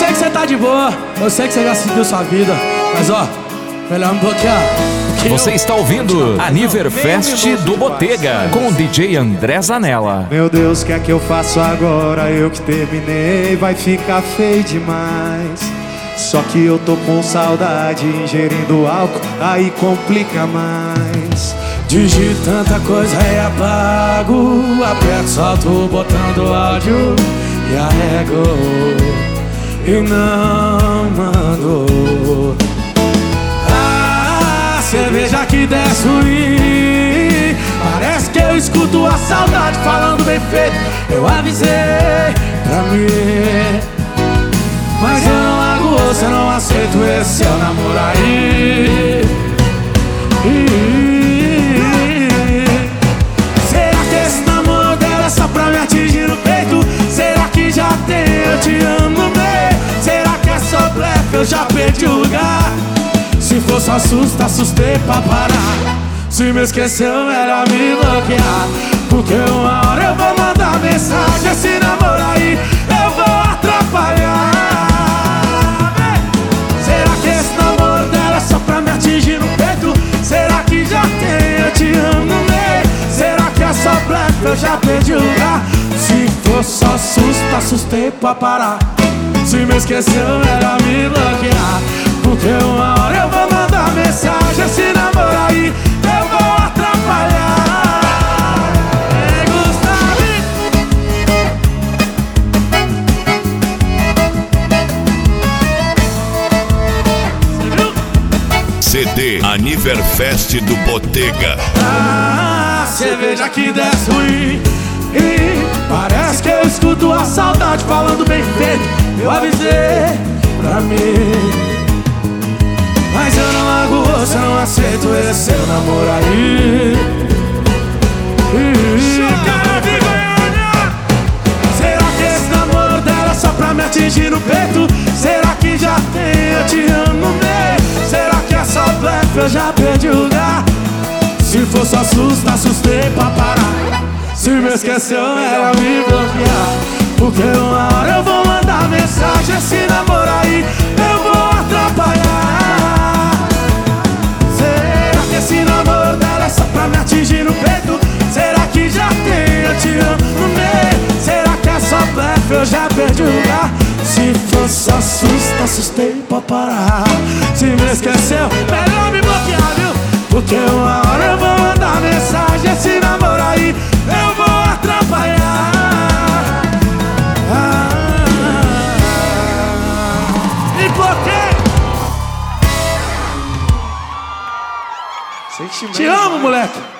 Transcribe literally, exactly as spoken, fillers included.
que você tá de boa, eu sei que você já seguiu sua vida, mas ó, melhor me bloquear. Você está ouvindo Aniverfest do Botega com o D J André Zanella. Meu Deus, o que é que eu faço agora? Eu que terminei, vai ficar feio demais. Só que eu tô com saudade, ingerindo álcool, aí complica mais. Digito tanta coisa e apago, aperto, solto o botão do áudio e arrego e não mando. A cerveja que desce ruim, parece que eu escuto a saudade falando bem feito. Eu avisei pra mim, mas eu não largo você, não aceito esse seu namoro aí. Será que esse namoro dela é só pra me atingir no peito? Será que já tem eu te amo no meio? Será que é só blefe, eu já perdi o lugar? Se for só susto, assustei pra parar. Se me esqueceu, melhor me bloquear, porque uma hora eu vou mandar mensagem. Esse namoro aí eu vou atrapalhar. Será que esse namoro dela é só pra me atingir no peito? Será que já tem eu te amo no meio? Será que é só blefe, eu já perdi o lugar? Se for só susto, assustei pra parar. Se me esqueceu, melhor me bloquear, porque uma hora eu vou mandar mensagem. Esse namoro aí eu vou atrapalhar. Ei, Gustavo! C D Aniverfest do Botega. Ah, cerveja que desce ruim, e parece que eu escuto a saudade falando bem feito. Eu avisei pra mim, mas eu não largo você, não aceito esse seu namoro aí. Será que esse namoro dela é só pra me atingir no peito? Será que já tem eu te amo no meio? Será que é só blefe, eu já perdi o lugar? Se for só susto, assustei pra parar. Se me esqueceu, melhor me bloquear, porque uma hora eu vou mandar mensagem. Esse namoro aí eu vou atrapalhar. Será que esse namoro dela é só pra me atingir no peito? Será que já tem eu te amo no meio? Será que é só blefe, eu já perdi o lugar? Se for só susto, assustei pra parar. Se me esqueceu, melhor me bloquear, viu? Porque uma hora eu vou mandar mensagem. Esse namoro aí eu vou atrapalhar. Ah, e por quê? Te amo, moleque.